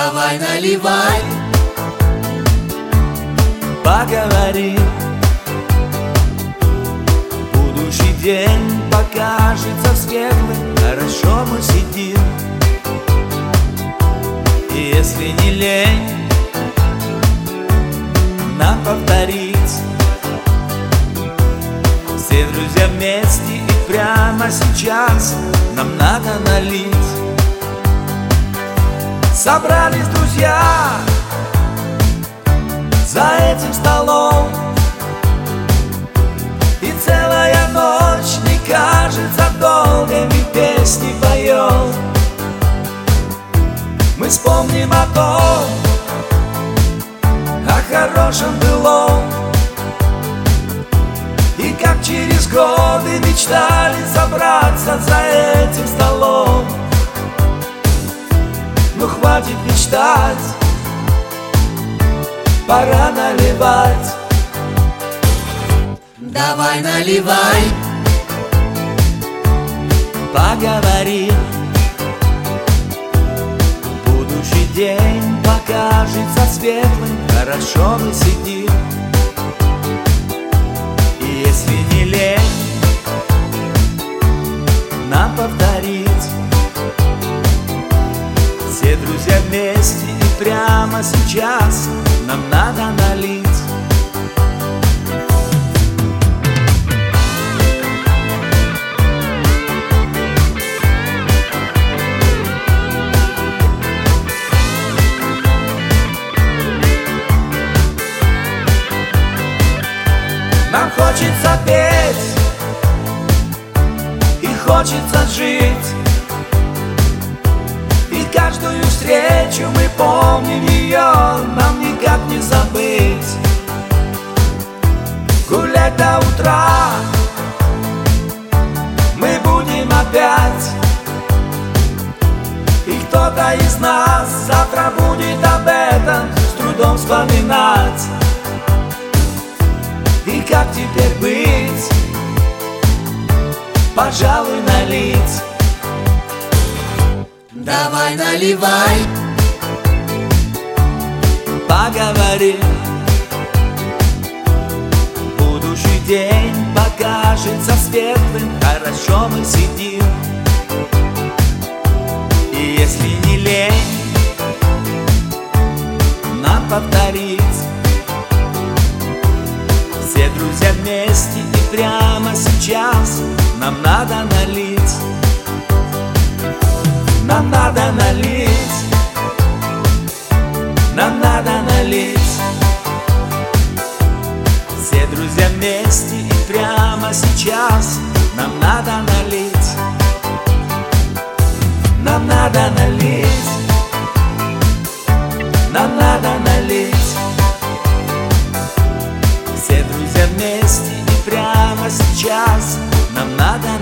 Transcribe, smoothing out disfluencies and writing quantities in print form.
Давай наливай, поговорим. Будущий день покажется светлым, хорошо мы сидим. И если не лень нам повторить, все друзья вместе и прямо сейчас нам надо налить. Собрались друзья за этим столом, и целая ночь не кажется долгой, мы песни поем. Мы вспомним о том, о хорошем былом, и как через годы мечтали собраться за этим столом. Ну хватит мечтать, пора наливать. давай наливай, Поговорим. Будущий день покажется светлым, хорошо мы сидим. И если не лень нам повторить, все друзья вместе и прямо сейчас нам надо налить. Нам хочется петь и хочется жить, и каждую встречу мы помним ее, нам никак не забыть. Гулять до утра мы будем опять, и кто-то из нас завтра будет об этом с трудом вспоминать. И как теперь быть? Пожалуй, налить. давай наливай, Поговорим. Будущий день покажется светлым, хорошо мы сидим. И если не лень нам повторить, все друзья вместе и прямо сейчас нам надо налить. Нам надо налить, нам надо налить. Все друзья вместе и прямо сейчас нам надо налить. Нам надо налить, нам надо налить. Все друзья вместе и прямо сейчас нам надо